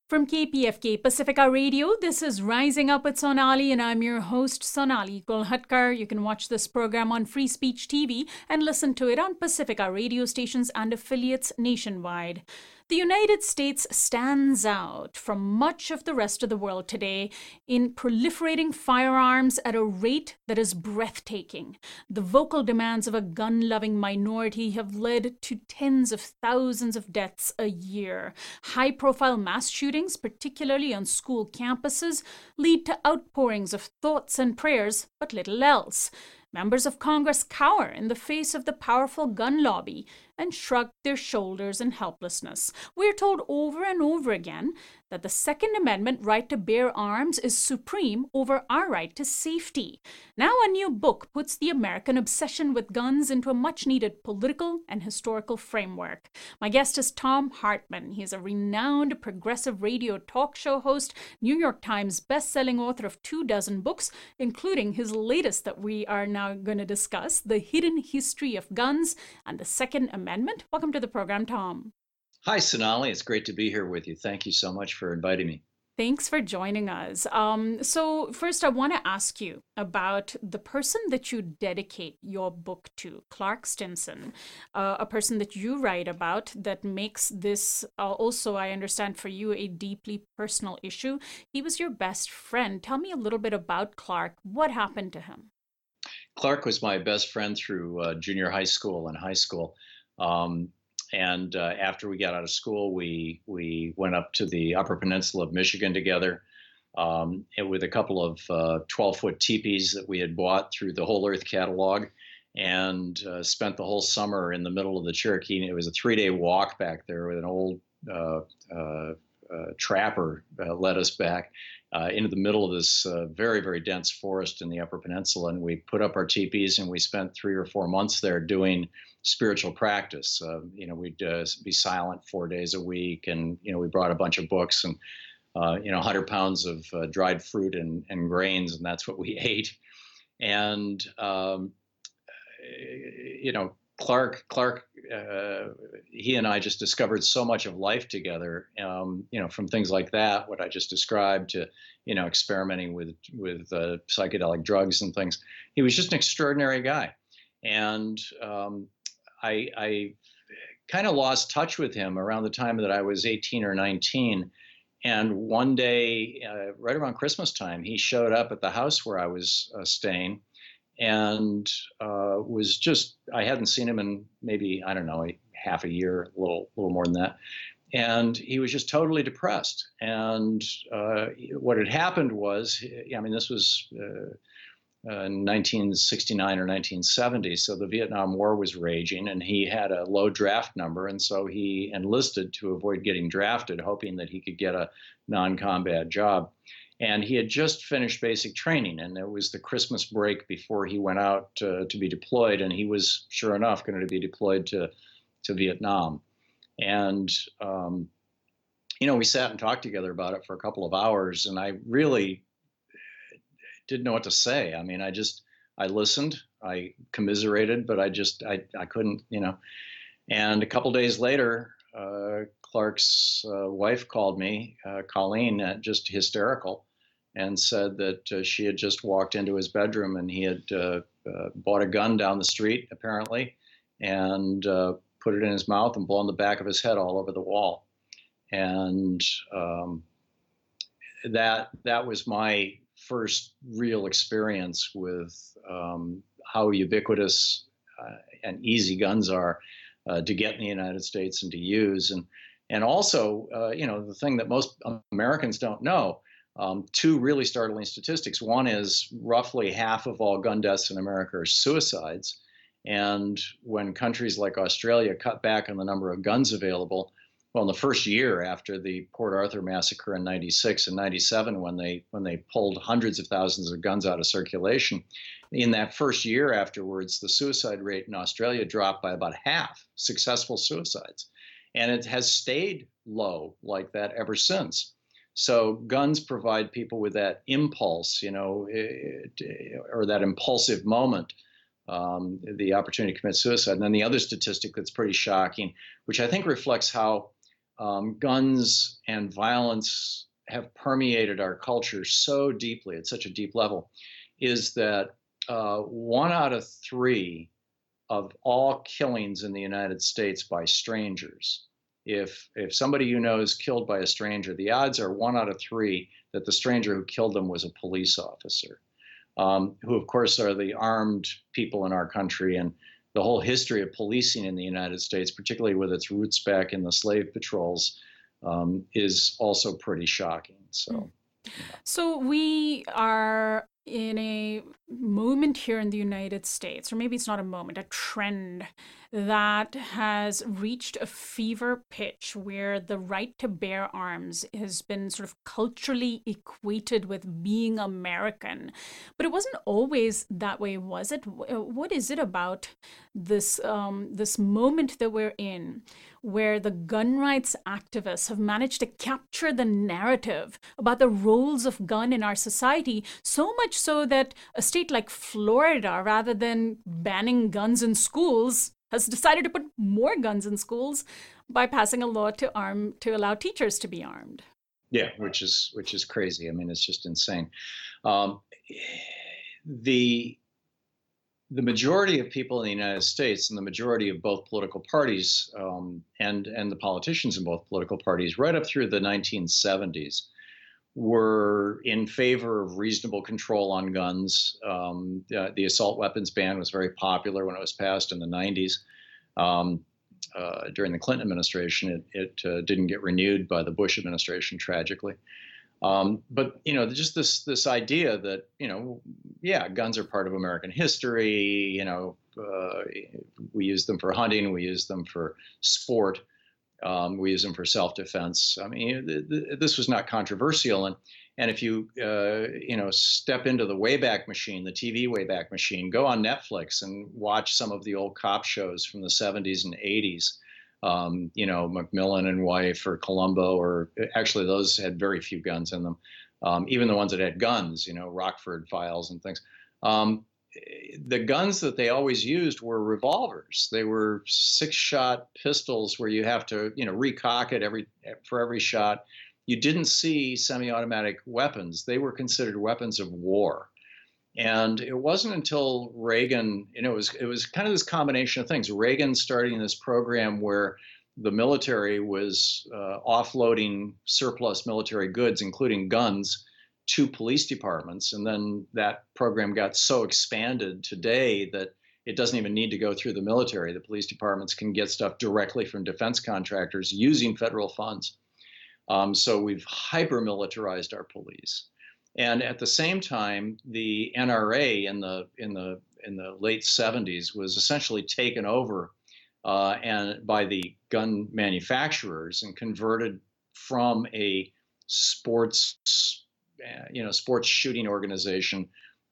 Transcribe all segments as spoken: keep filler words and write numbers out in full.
From K P F K Pacifica Radio, this is Rising Up with Sonali, and I'm your host, Sonali Kolhatkar. You can watch this program on Free Speech T V and listen to it on Pacifica radio stations and affiliates nationwide. The United States stands out from much of the rest of the world today in proliferating firearms at a rate that is breathtaking. The vocal demands of a gun-loving minority have led to tens of thousands of deaths a year. High-profile mass shootings, particularly on school campuses, lead to outpourings of thoughts and prayers, but little else. Members of Congress cower in the face of the powerful gun lobby and shrug their shoulders in helplessness. We're told over and over again that the Second Amendment right to bear arms is supreme over our right to safety. Now a new book puts the American obsession with guns into a much-needed political and historical framework. My guest is Thom Hartmann. He's a renowned progressive radio talk show host, New York Times best-selling author of two dozen books, including his latest that we are now going to discuss, The Hidden History of Guns and the Second Amendment. Welcome to the program, Thom. Hi, Sonali. It's great to be here with you. Thank you so much for inviting me. Thanks for joining us. Um, so first, I want to ask you about the person that you dedicate your book to, Clark Stinson, uh, a person that you write about that makes this uh, also, I understand, for you a deeply personal issue. He was your best friend. Tell me a little bit about Clark. What happened to him? Clark was my best friend through uh, junior high school and high school. Um, And uh, after we got out of school, we we went up to the Upper Peninsula of Michigan together um, and with a couple of twelve-foot teepees that we had bought through the Whole Earth catalog, and uh, spent the whole summer in the middle of the Cherokee. It was a three-day walk back there with an old uh, uh, uh, trapper uh, led us back uh, into the middle of this uh, very, very dense forest in the Upper Peninsula. And we put up our teepees, and we spent three or four months there doing spiritual practice. Uh, you know, we'd uh, be silent four days a week, and you know, we brought a bunch of books and uh, you know, one hundred pounds of uh, dried fruit and, and grains, and that's what we ate. And um, you know, Clark, Clark, uh, he and I just discovered so much of life together. Um, you know, from things like that, what I just described, to you know, experimenting with with uh, psychedelic drugs and things. He was just an extraordinary guy, and um, I, I kind of lost touch with him around the time that I was eighteen or nineteen. And one day, uh, right around Christmas time, he showed up at the house where I was uh, staying, and uh, was just, I hadn't seen him in maybe, I don't know, a, half a year, a little, little more than that. And he was just totally depressed. And uh, what had happened was, I mean, this was uh, Uh, nineteen sixty-nine or nineteen seventy. So the Vietnam War was raging, and he had a low draft number. And so he enlisted to avoid getting drafted, hoping that he could get a non-combat job. And he had just finished basic training, and it was the Christmas break before he went out uh, to be deployed. And he was, sure enough, going to be deployed to, to Vietnam. And, um, you know, we sat and talked together about it for a couple of hours, and I really didn't know what to say. I mean, I just, I listened, I commiserated, but I just, I, I couldn't, you know. And a couple days later, uh, Clark's uh, wife called me, uh, Colleen, uh, just hysterical, and said that uh, she had just walked into his bedroom, and he had uh, uh, bought a gun down the street, apparently, and uh, put it in his mouth and blown the back of his head all over the wall. And um, that that was my first real experience with um, how ubiquitous uh, and easy guns are uh, to get in the United States and to use. And and also, uh, you know, the thing that most Americans don't know, um, two really startling statistics. One is roughly half of all gun deaths in America are suicides. And when countries like Australia cut back on the number of guns available, well, in the first year after the Port Arthur massacre in ninety-six and ninety-seven, when they when they pulled hundreds of thousands of guns out of circulation, in that first year afterwards, the suicide rate in Australia dropped by about half, successful suicides. And it has stayed low like that ever since. So guns provide people with that impulse, you know, or that impulsive moment, um, the opportunity to commit suicide. And then the other statistic that's pretty shocking, which I think reflects how um, guns and violence have permeated our culture so deeply at such a deep level is that uh, one out of three of all killings in the United States by strangers. If if somebody you know is killed by a stranger, the odds are one out of three that the stranger who killed them was a police officer, um, who of course are the armed people in our country. And the whole history of policing in the United States, particularly with its roots back in the slave patrols, um, is also pretty shocking. So, yeah. So we are in a moment here in the United States, or maybe it's not a moment, a trend that has reached a fever pitch where the right to bear arms has been sort of culturally equated with being American. But it wasn't always that way, was it? What is it about this um, this moment that we're in, where the gun rights activists have managed to capture the narrative about the roles of gun in our society, so much so that a state like Florida, rather than banning guns in schools, has decided to put more guns in schools by passing a law to arm to allow teachers to be armed. Yeah, which is which is crazy. I mean, it's just insane. Um, the the majority of people in the United States and the majority of both political parties um, and and the politicians in both political parties, right up through the nineteen seventies, were in favor of reasonable control on guns. Um, the, the assault weapons ban was very popular when it was passed in the nineties. Um, uh, during the Clinton administration, it, it uh, didn't get renewed by the Bush administration, tragically. Um, but you know, just this this idea that you know, yeah, guns are part of American history. You know, uh, we use them for hunting, we use them for sport. Um, we use them for self-defense. I mean, th th this was not controversial, and and if you uh, you know step into the Wayback Machine, the T V Wayback Machine, go on Netflix and watch some of the old cop shows from the seventies and eighties. Um, you know, McMillan and Wife or Columbo, or actually those had very few guns in them. Um, even the ones that had guns, you know, Rockford Files and things. Um, the guns that they always used were revolvers. They were six-shot pistols where you have to, you know, recock it every for every shot. You didn't see semi-automatic weapons. They were considered weapons of war. And it wasn't until Reagan, you know, it was it was kind of this combination of things. Reagan starting this program where the military was uh, offloading surplus military goods, including guns, to police departments. And then that program got so expanded today that it doesn't even need to go through the military. The police departments can get stuff directly from defense contractors using federal funds. Um, so we've hyper-militarized our police. And at the same time, the N R A in the in the in the late seventies was essentially taken over uh, and by the gun manufacturers and converted from a sports you know, sports shooting organization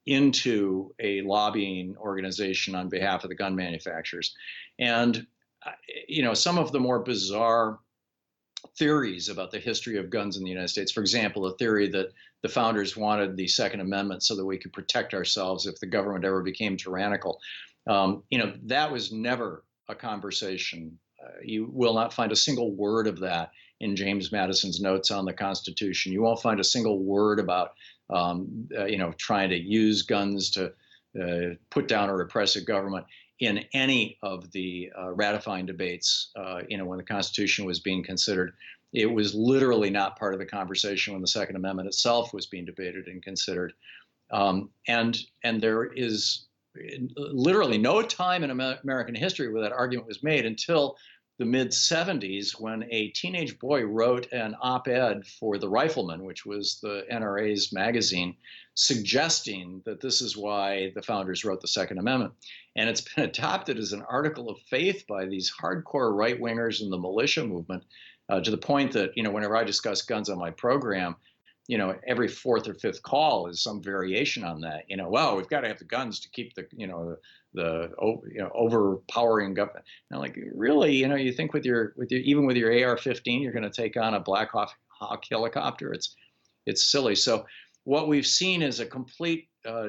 into a lobbying organization on behalf of the gun manufacturers. And, you know, some of the more bizarre theories about the history of guns in the United States, for example, a theory that the founders wanted the Second Amendment so that we could protect ourselves if the government ever became tyrannical. Um, you know, that was never a conversation. Uh, you will not find a single word of that in James Madison's notes on the Constitution. You won't find a single word about, um, uh, you know, trying to use guns to uh, put down a repressive government in any of the uh, ratifying debates, uh, you know, when the Constitution was being considered. It was literally not part of the conversation when the Second Amendment itself was being debated and considered. Um, and, and there is literally no time in American history where that argument was made until the mid seventies, when a teenage boy wrote an op-ed for The Rifleman, which was the N R A's magazine, suggesting that this is why the founders wrote the Second Amendment. And it's been adopted as an article of faith by these hardcore right-wingers in the militia movement, uh, to the point that, you know, whenever I discuss guns on my program, you know, every fourth or fifth call is some variation on that. You know, well, we've got to have the guns to keep the, you know, the, the you know, overpowering government. And like, really, you know, you think with your, with your, even with your A R fifteen, you're going to take on a Black Hawk, Hawk helicopter. It's, it's silly. So what we've seen is a complete uh,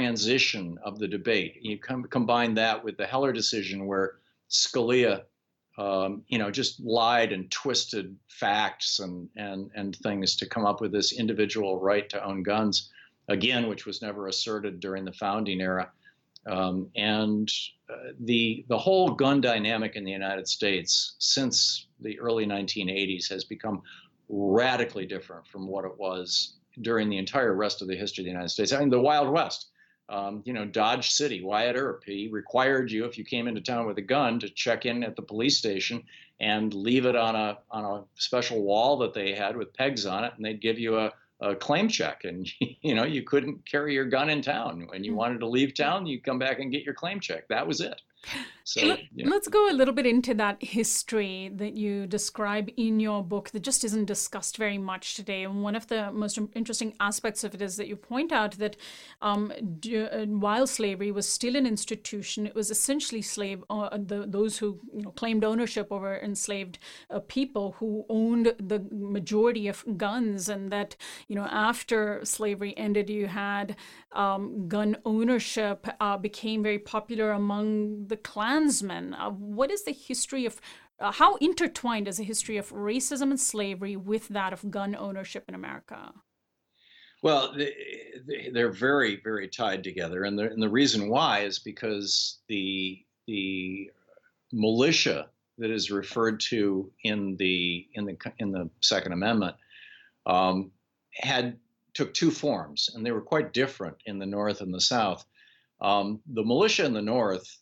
transition of the debate. You com combine that with the Heller decision, where Scalia um, you know, just lied and twisted facts and and and things to come up with this individual right to own guns, again, which was never asserted during the founding era. Um, and uh, the the whole gun dynamic in the United States since the early nineteen eighties has become radically different from what it was during the entire rest of the history of the United States. I mean, the Wild West. Um, you know, Dodge City, Wyatt Earp, he required you, if you came into town with a gun, to check in at the police station and leave it on a on a special wall that they had with pegs on it, and they'd give you a, a claim check. And you know, you couldn't carry your gun in town. When you wanted to leave town, you come back and get your claim check. That was it. So Let, you know. let's go a little bit into that history that you describe in your book that just isn't discussed very much today. And one of the most interesting aspects of it is that you point out that um, d- uh, while slavery was still an institution, it was essentially slave uh, the, those who you know claimed ownership over enslaved uh, people who owned the majority of guns, and that you know after slavery ended, you had um, gun ownership uh, became very popular among the Klansmen. Uh, what is the history of, uh, how intertwined is the history of racism and slavery with that of gun ownership in America? Well, they're very, very tied together, and the and the reason why is because the the militia that is referred to in the in the in the Second Amendment um, had took two forms, and they were quite different in the North and the South. Um, the militia in the North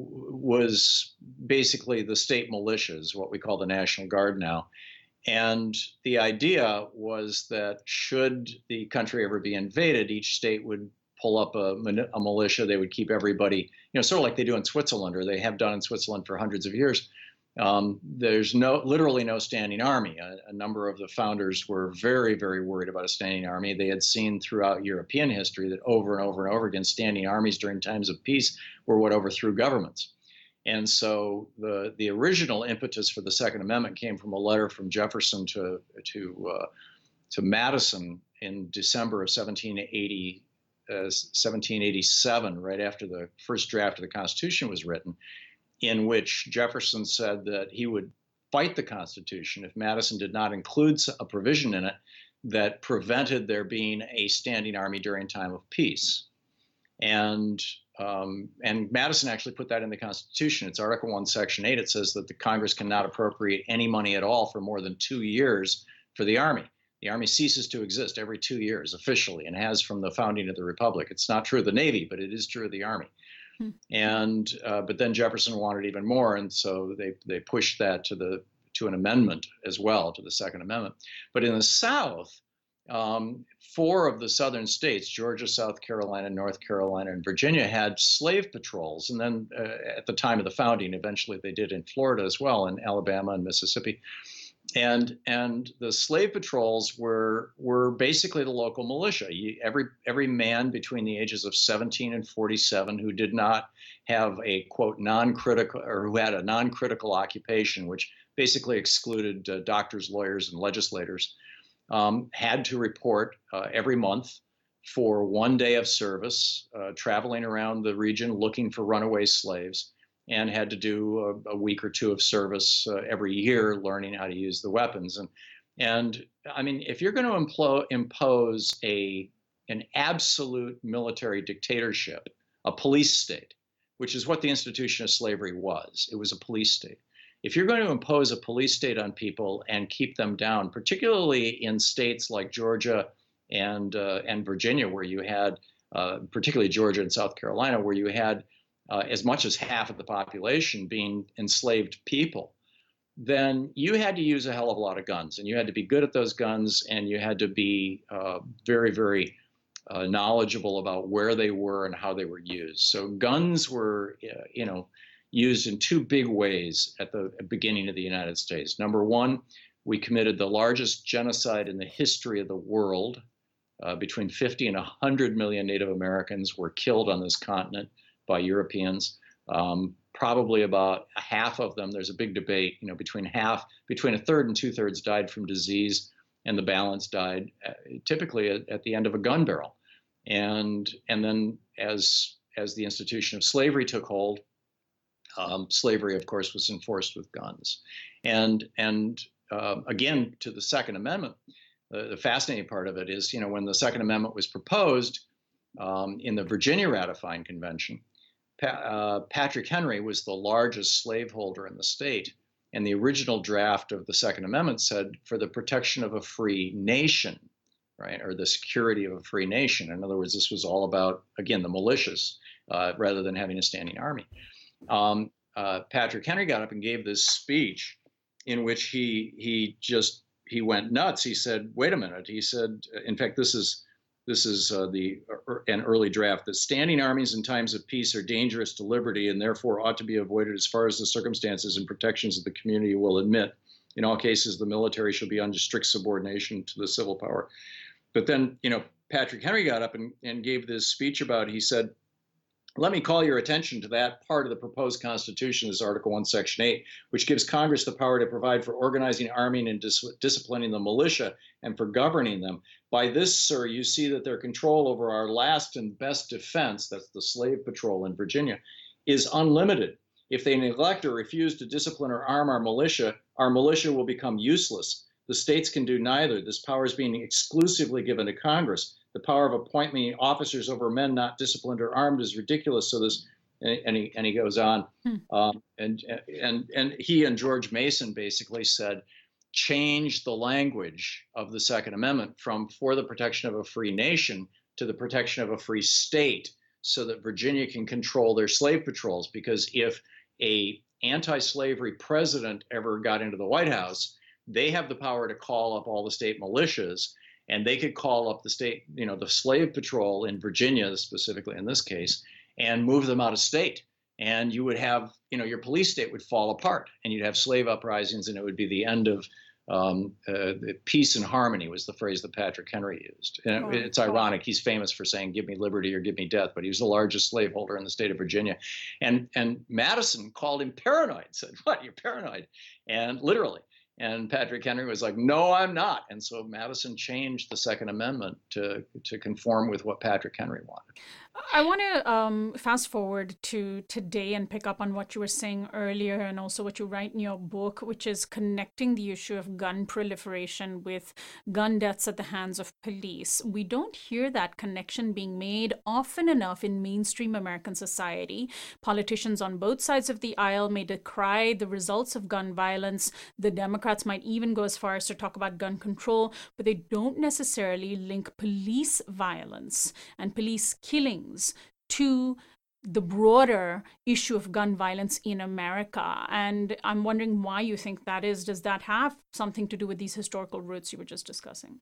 was basically the state militias, what we call the National Guard now. And the idea was that should the country ever be invaded, each state would pull up a, a militia. They would keep everybody, you know, sort of like they do in Switzerland, or they have done in Switzerland for hundreds of years. Um, there's no, literally no standing army. A, a number of the founders were very, very worried about a standing army. They had seen throughout European history that over and over and over again, standing armies during times of peace were what overthrew governments. And so the the original impetus for the Second Amendment came from a letter from Jefferson to to uh, to Madison in December of seventeen eighty, uh, seventeen eighty-seven, right after the first draft of the Constitution was written, in which Jefferson said that he would fight the Constitution if Madison did not include a provision in it that prevented there being a standing army during time of peace. And um, and Madison actually put that in the Constitution. It's Article one, Section eight. It says that the Congress cannot appropriate any money at all for more than two years for the Army. The Army ceases to exist every two years officially, and has from the founding of the Republic. It's not true of the Navy, but it is true of the Army. Hmm. And uh, but then Jefferson wanted even more, and so they they pushed that to the to an amendment as well, to the Second Amendment. But in the South, Um, four of the southern states, Georgia, South Carolina, North Carolina, and Virginia, had slave patrols. And then uh, at the time of the founding, eventually they did in Florida as well, and Alabama and Mississippi. And and the slave patrols were were basically the local militia. You, every every man between the ages of seventeen and forty-seven who did not have a, quote, non-critical, or who had a non-critical occupation, which basically excluded uh, doctors, lawyers, and legislators, Um, had to report uh, every month for one day of service, uh, traveling around the region looking for runaway slaves, and had to do a, a week or two of service uh, every year learning how to use the weapons. And, and I mean, if you're going to implo- impose a, an absolute military dictatorship, a police state, which is what the institution of slavery was, it was a police state. If you're going to impose a police state on people and keep them down, particularly in states like Georgia and uh, and Virginia, where you had, uh, particularly Georgia and South Carolina, where you had uh, as much as half of the population being enslaved people, then you had to use a hell of a lot of guns, and you had to be good at those guns, and you had to be uh, very, very uh, knowledgeable about where they were and how they were used. So guns were, uh, you know, used in two big ways at the beginning of the United States. Number one, we committed the largest genocide in the history of the world. Uh, between fifty and one hundred million Native Americans were killed on this continent by Europeans. Um, probably about half of them, there's a big debate, you know, between half, between a third and two thirds died from disease, and the balance died uh, typically at, at the end of a gun barrel. And, and then as, as the institution of slavery took hold, Um, slavery, of course, was enforced with guns. And, and uh, again, to the Second Amendment, uh, the fascinating part of it is, you know, when the Second Amendment was proposed um, in the Virginia Ratifying Convention, Pa uh, Patrick Henry was the largest slaveholder in the state. And the original draft of the Second Amendment said, for the protection of a free nation, right, or the security of a free nation. In other words, this was all about, again, the militias, uh, rather than having a standing army. Um, uh, Patrick Henry got up and gave this speech in which he he just he went nuts. He said, "Wait a minute." He said, in fact, this is this is uh, the uh, an early draft, that standing armies in times of peace are dangerous to liberty and therefore ought to be avoided as far as the circumstances and protections of the community will admit. In all cases, the military shall be under strict subordination to the civil power. But then, you know, Patrick Henry got up and, and gave this speech about, he said, let me call your attention to that part of the proposed Constitution, is Article one, Section eight, which gives Congress the power to provide for organizing, arming, and dis disciplining the militia and for governing them. By this, sir, you see that their control over our last and best defense, that's the slave patrol in Virginia, is unlimited. If they neglect or refuse to discipline or arm our militia, our militia will become useless. The states can do neither. This power is being exclusively given to Congress. The power of appointing officers over men not disciplined or armed is ridiculous. So this, and he, and he goes on, hmm. um, and, and, and he and George Mason basically said, change the language of the Second Amendment from for the protection of a free nation to the protection of a free state, so that Virginia can control their slave patrols. Because if a anti-slavery president ever got into the White House, they have the power to call up all the state militias, and they could call up the state, you know, the slave patrol in Virginia, specifically in this case, and move them out of state. And you would have, you know, your police state would fall apart, and you'd have slave uprisings, and it would be the end of um, uh, peace and harmony, was the phrase that Patrick Henry used. And oh, it's ironic. He's famous for saying, give me liberty or give me death, but he was the largest slaveholder in the state of Virginia. And, and Madison called him paranoid, said, what, you're paranoid? And literally. And Patrick Henry was like, no, I'm not. And so Madison changed the Second Amendment to, to conform with what Patrick Henry wanted. I want to um, fast forward to today and pick up on what you were saying earlier, and also what you write in your book, which is connecting the issue of gun proliferation with gun deaths at the hands of police. We don't hear that connection being made often enough in mainstream American society. Politicians on both sides of the aisle may decry the results of gun violence. The Democrats might even go as far as to talk about gun control, but they don't necessarily link police violence and police killing to the broader issue of gun violence in America. And I'm wondering why you think that is. Does that have something to do with these historical roots you were just discussing?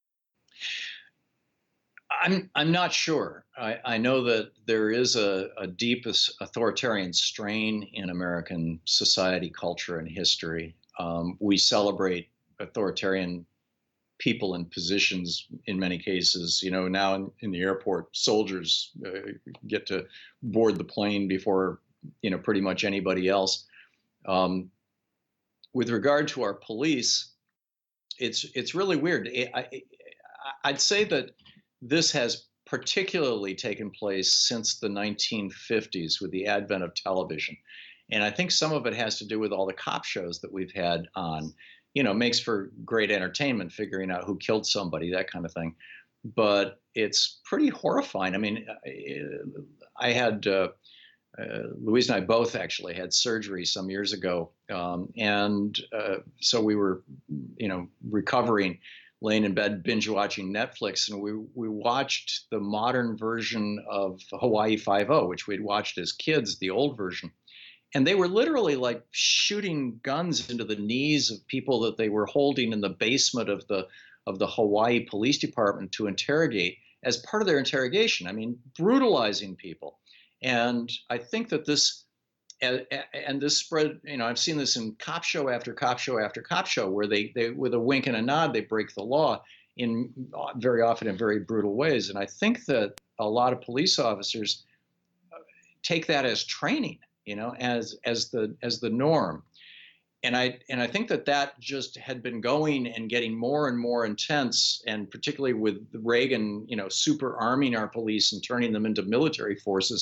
I'm, I'm not sure. I, I know that there is a, a deep authoritarian strain in American society, culture, and history. Um, we celebrate authoritarian people in positions in many cases. You know, now in, in the airport, soldiers uh, get to board the plane before, you know, pretty much anybody else. Um, with regard to our police, it's it's really weird. I, I, I'd say that this has particularly taken place since the nineteen fifties with the advent of television. And I think some of it has to do with all the cop shows that we've had on. You know, makes for great entertainment, figuring out who killed somebody, that kind of thing. But it's pretty horrifying. I mean, I had, uh, uh, Louise and I both actually had surgery some years ago. Um, and uh, so we were, you know, recovering, laying in bed, binge watching Netflix. And we, we watched the modern version of Hawaii Five-O, which we'd watched as kids, the old version. And they were literally like shooting guns into the knees of people that they were holding in the basement of the of the Hawaii Police Department to interrogate as part of their interrogation. I mean, brutalizing people. And I think that this and, and this spread, you know, I've seen this in cop show after cop show after cop show, where they, they with a wink and a nod, they break the law in very often in very brutal ways. And I think that a lot of police officers take that as training, you know, as as the as the norm. And I and I think that that just had been going and getting more and more intense, and particularly with Reagan, you know, super arming our police and turning them into military forces,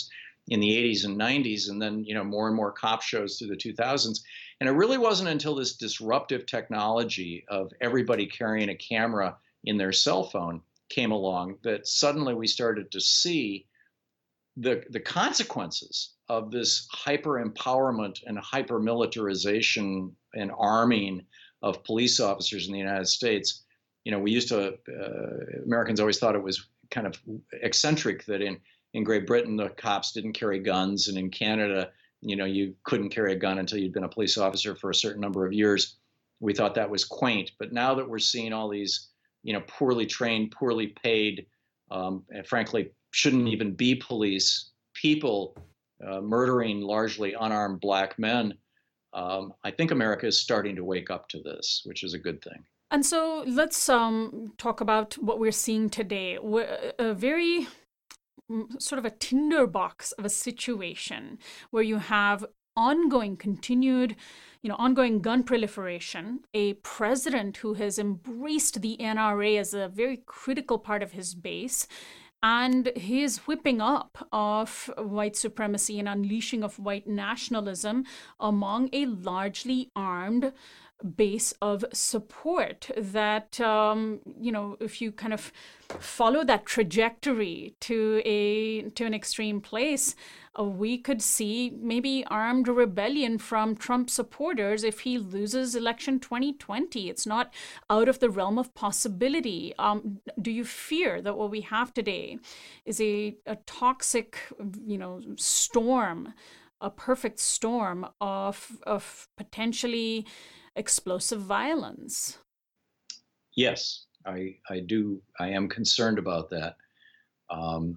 in the eighties and nineties, and then, you know, more and more cop shows through the two thousands. And it really wasn't until this disruptive technology of everybody carrying a camera in their cell phone came along that suddenly we started to see the the consequences of this hyper empowerment and hyper militarization and arming of police officers in the United States. You know, we used to, uh, Americans always thought it was kind of eccentric that in, in Great Britain, the cops didn't carry guns. And in Canada, you know, you couldn't carry a gun until you'd been a police officer for a certain number of years. We thought that was quaint. But now that we're seeing all these, you know, poorly trained, poorly paid, um, and frankly, shouldn't even be police people uh, murdering largely unarmed black men, um, I think America is starting to wake up to this, which is a good thing. And so let's um, talk about what we're seeing today. We're a very sort of a tinderbox of a situation where you have ongoing, continued, you know, ongoing gun proliferation, a president who has embraced the N R A as a very critical part of his base, and his whipping up of white supremacy and unleashing of white nationalism among a largely armed base of support that, um, you know, if you kind of follow that trajectory to a to an extreme place, uh, we could see maybe armed rebellion from Trump supporters if he loses election twenty twenty. It's not out of the realm of possibility. Um, do you fear that what we have today is a, a toxic, you know, storm, a perfect storm of of potentially explosive violence? Yes, I, I do. I am concerned about that. Um,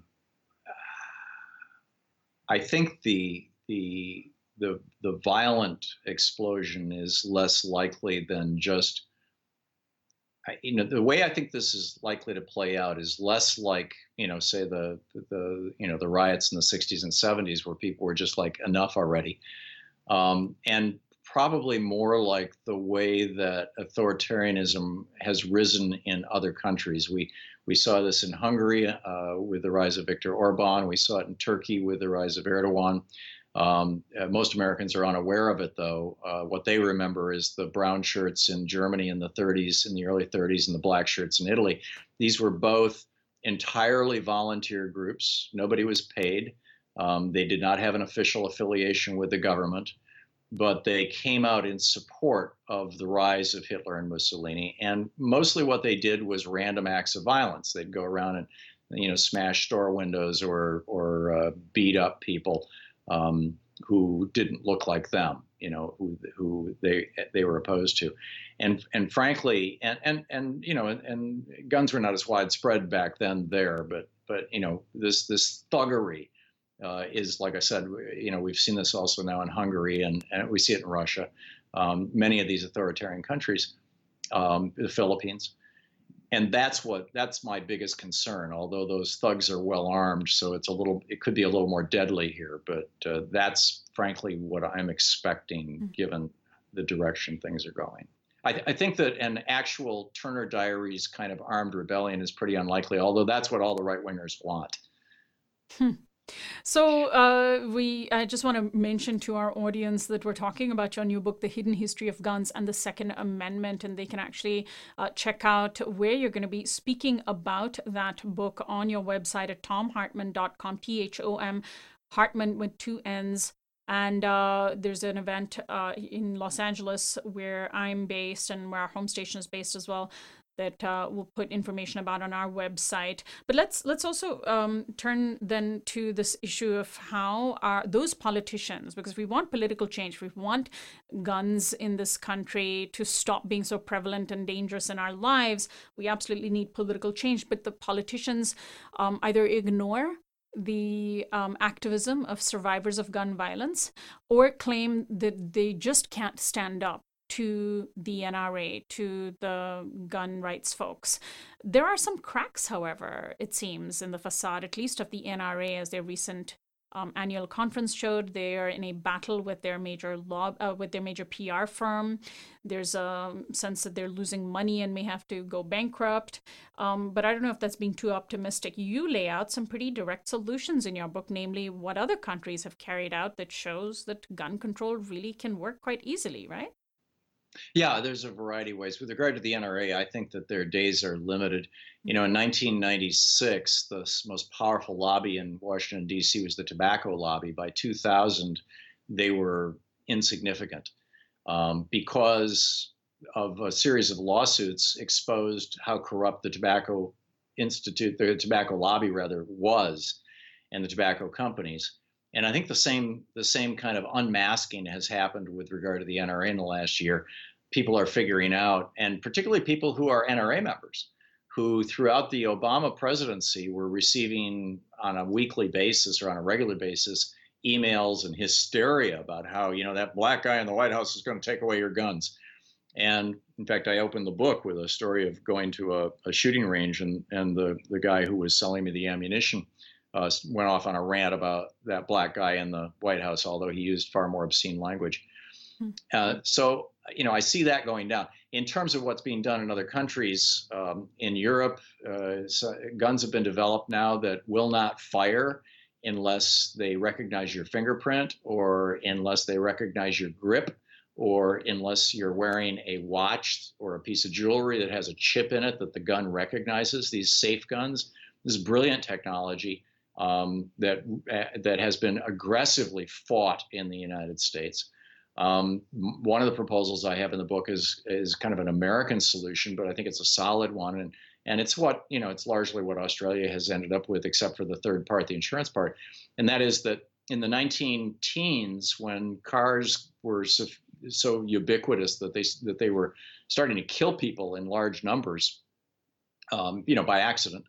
I think the the the the violent explosion is less likely than just. You know, the way I think this is likely to play out is less like, you know, say the the you know the riots in the sixties and seventies where people were just like enough already, um, and probably more like the way that authoritarianism has risen in other countries. We we saw this in Hungary uh, with the rise of Viktor Orban. We saw it in Turkey with the rise of Erdogan. Um, uh, most Americans are unaware of it, though. Uh, what they remember is the brown shirts in Germany in the thirties, in the early thirties, and the black shirts in Italy. These were both entirely volunteer groups. Nobody was paid. Um, they did not have an official affiliation with the government, but they came out in support of the rise of Hitler and Mussolini. And mostly what they did was random acts of violence. They'd go around and, you know, smash store windows or or uh, beat up people um, who didn't look like them, you know, who who they they were opposed to. And and frankly, and and and you know, and, and guns were not as widespread back then there, but but you know, this this thuggery. Uh, is, like I said, you know, we've seen this also now in Hungary, and, and we see it in Russia, um, many of these authoritarian countries, um, the Philippines. And that's what, that's my biggest concern, although those thugs are well armed, so it's a little, it could be a little more deadly here, but uh, that's frankly what I'm expecting given the direction things are going. I, I think that an actual Turner Diaries kind of armed rebellion is pretty unlikely, although that's what all the right-wingers want. Hmm. So uh, we, I just want to mention to our audience that we're talking about your new book, The Hidden History of Guns and the Second Amendment, and they can actually uh, check out where you're going to be speaking about that book on your website at tom hartman dot com, T H O M, Hartman with two N's. And uh, there's an event uh, in Los Angeles where I'm based and where our home station is based as well, that uh, we'll put information about on our website. But let's let's also um, turn then to this issue of how are those politicians, because we want political change, we want guns in this country to stop being so prevalent and dangerous in our lives. We absolutely need political change, but the politicians um, either ignore the um, activism of survivors of gun violence or claim that they just can't stand up to the N R A, to the gun rights folks. There are some cracks, however, it seems, in the facade, at least of the N R A, as their recent um, annual conference showed, they are in a battle with their major law, uh, with their major P R firm. There's a sense that they're losing money and may have to go bankrupt. Um, but I don't know if that's being too optimistic. You lay out some pretty direct solutions in your book, namely what other countries have carried out that shows that gun control really can work quite easily, right? Yeah, there's a variety of ways. With regard to the N R A, I think that their days are limited. You know, in nineteen ninety-six, the s- most powerful lobby in Washington, D C was the tobacco lobby. By two thousand, they were insignificant um, because of a series of lawsuits exposed how corrupt the tobacco institute, the tobacco lobby rather, was, and the tobacco companies. And I think the same the same kind of unmasking has happened with regard to the N R A in the last year. People are figuring out, and particularly people who are N R A members, who throughout the Obama presidency were receiving on a weekly basis or on a regular basis emails and hysteria about how, you know, that black guy in the White House is going to take away your guns. And in fact, I opened the book with a story of going to a, a shooting range, and, and the, the guy who was selling me the ammunition uh, went off on a rant about that black guy in the White House, although he used far more obscene language. Uh, so, you know, I see that going down. In terms of what's being done in other countries, um, in Europe, uh, so guns have been developed now that will not fire unless they recognize your fingerprint, or unless they recognize your grip, or unless you're wearing a watch or a piece of jewelry that has a chip in it that the gun recognizes. These safe guns, this is brilliant technology um, that uh, that has been aggressively fought in the United States. Um, one of the proposals I have in the book is is kind of an American solution, but I think it's a solid one, and and it's what you know it's largely what Australia has ended up with, except for the third part, the insurance part, and that is that in the nineteen teens, when cars were so, so ubiquitous that they that they were starting to kill people in large numbers, um, you know, by accident.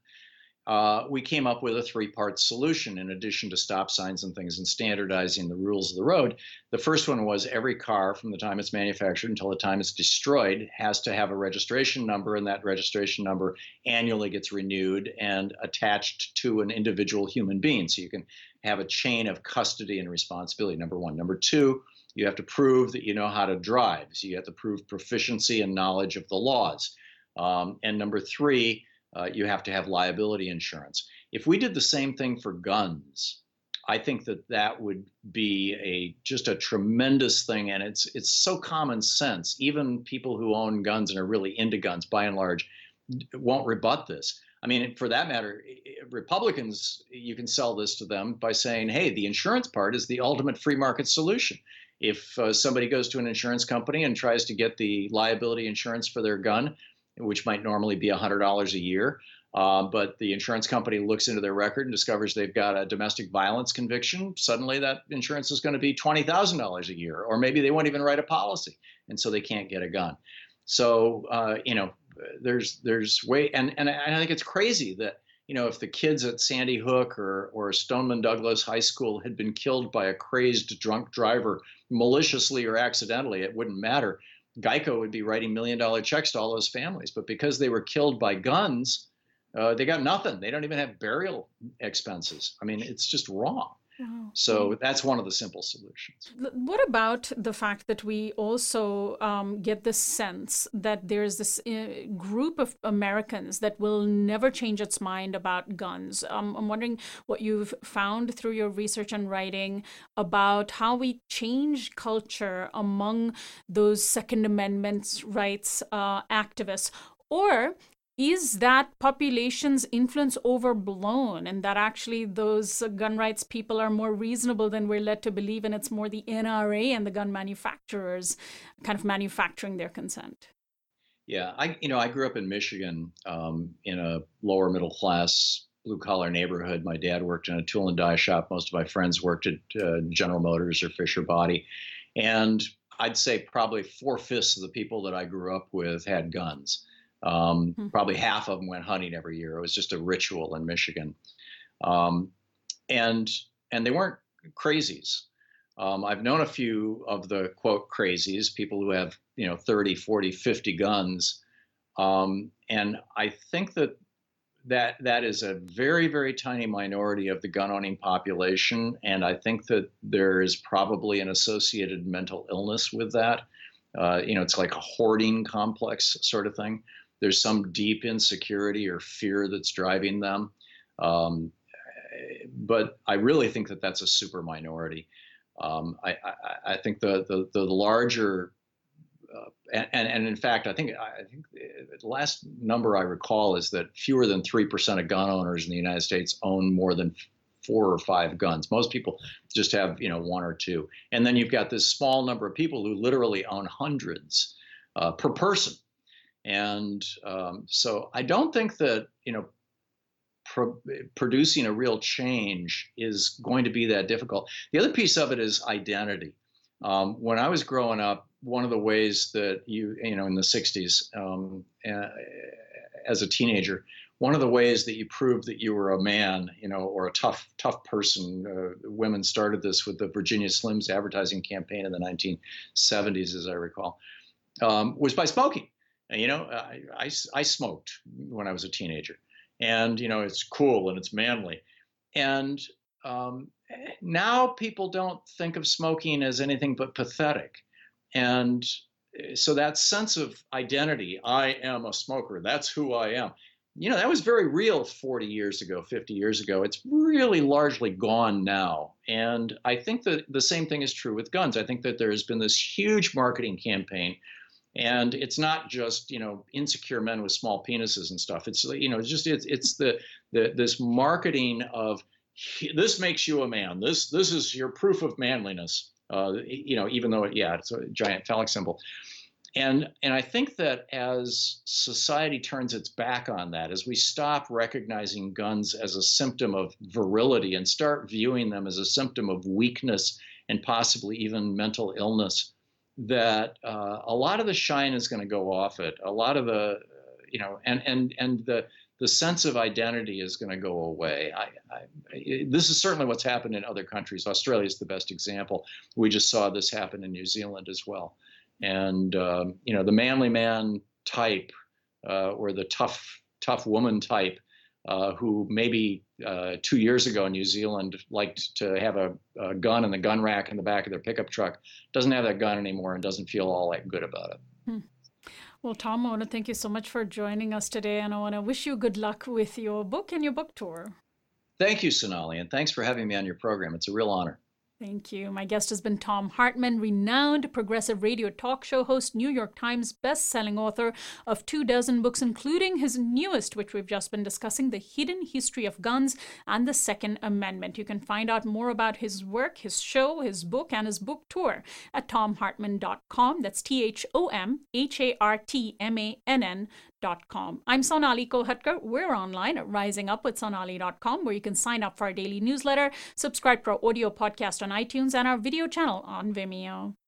Uh, we came up with a three-part solution in addition to stop signs and things and standardizing the rules of the road. The first one was every car from the time it's manufactured until the time it's destroyed has to have a registration number, and that registration number annually gets renewed and attached to an individual human being. So you can have a chain of custody and responsibility, number one. Number two, you have to prove that you know how to drive. So you have to prove proficiency and knowledge of the laws. Um, and number three, Uh, you have to have liability insurance. If we did the same thing for guns, I think that that would be a just a tremendous thing, and it's it's so common sense. Even people who own guns and are really into guns, by and large, won't rebut this. I mean, for that matter, Republicans, you can sell this to them by saying, "Hey, the insurance part is the ultimate free market solution." If uh, somebody goes to an insurance company and tries to get the liability insurance for their gun, which might normally be one hundred dollars a year. Uh, but the insurance company looks into their record and discovers they've got a domestic violence conviction. Suddenly that insurance is going to be twenty thousand dollars a year, or maybe they won't even write a policy, and so they can't get a gun. So, uh, you know, there's there's way, and, and I think it's crazy that, you know, if the kids at Sandy Hook or, or Stoneman Douglas High School had been killed by a crazed drunk driver maliciously or accidentally, it wouldn't matter. Geico would be writing million dollar checks to all those families. But because they were killed by guns, uh, they got nothing. They don't even have burial expenses. I mean, it's just wrong. Wow. So that's one of the simple solutions. What about the fact that we also um, get the sense that there's this uh, group of Americans that will never change its mind about guns? Um, I'm wondering what you've found through your research and writing about how we change culture among those Second Amendment rights uh, activists, or is that population's influence overblown, and that actually those gun rights people are more reasonable than we're led to believe, and it's more the N R A and the gun manufacturers kind of manufacturing their consent? Yeah, I you know I grew up in Michigan um, in a lower middle class blue collar neighborhood. My dad worked in a tool and die shop. Most of my friends worked at uh, General Motors or Fisher Body, and I'd say probably four fifths of the people that I grew up with had guns. Um, Hmm. probably half of them went hunting every year. It was just a ritual in Michigan. Um, and and they weren't crazies. Um, I've known a few of the quote crazies, people who have, you know, thirty, forty, fifty guns. Um, and I think that that that is a very, very tiny minority of the gun owning population. And I think that there is probably an associated mental illness with that. Uh, you know, it's like a hoarding complex sort of thing. There's some deep insecurity or fear that's driving them. Um, but I really think that that's a super minority. Um, I, I, I think the, the, the larger Uh, and, and in fact, I think I think the last number I recall is that fewer than three percent of gun owners in the United States own more than four or five guns. Most people just have, you know, one or two. And then you've got this small number of people who literally own hundreds uh, per person. And um, so I don't think that, you know, pro- producing a real change is going to be that difficult. The other piece of it is identity. Um, when I was growing up, one of the ways that you, you know, in the sixties, um, uh, as a teenager, one of the ways that you proved that you were a man, you know, or a tough, tough person, uh, women started this with the Virginia Slims advertising campaign in the nineteen seventies, as I recall, um, was by smoking. And, you know, I, I, I smoked when I was a teenager, and, you know, it's cool and it's manly. And um, now people don't think of smoking as anything but pathetic. And so that sense of identity, I am a smoker, that's who I am. You know, that was very real forty years ago, fifty years ago. It's really largely gone now. And I think that the same thing is true with guns. I think that there has been this huge marketing campaign, and it's not just, you know, insecure men with small penises and stuff. It's, you know, it's just, it's, it's the, the, this marketing of, this makes you a man. This, this is your proof of manliness. Uh, you know, even though, it, yeah, it's a giant phallic symbol. And, and I think that as society turns its back on that, as we stop recognizing guns as a symptom of virility and start viewing them as a symptom of weakness and possibly even mental illness, that uh, a lot of the shine is going to go off it. A lot of the, uh, you know, and, and, and the, the sense of identity is going to go away. I, I, this is certainly what's happened in other countries. Australia is the best example. We just saw this happen in New Zealand as well. And, um, you know, the manly man type uh, or the tough, tough woman type uh, who maybe uh, two years ago in New Zealand liked to have a, a gun in the gun rack in the back of their pickup truck doesn't have that gun anymore and doesn't feel all that good about it. Hmm. Well, Tom, I want to thank you so much for joining us today, and I want to wish you good luck with your book and your book tour. Thank you, Sonali, and thanks for having me on your program. It's a real honor. Thank you. My guest has been Thom Hartmann, renowned progressive radio talk show host, New York Times best-selling author of two dozen books, including his newest, which we've just been discussing, The Hidden History of Guns and the Second Amendment. You can find out more about his work, his show, his book, and his book tour at tom hartmann dot com. That's T H O M H A R T M A N N dot com. I'm Sonali Kolhatkar. We're online at rising up with sonali dot com, where you can sign up for our daily newsletter, subscribe to our audio podcast on iTunes, and our video channel on Vimeo.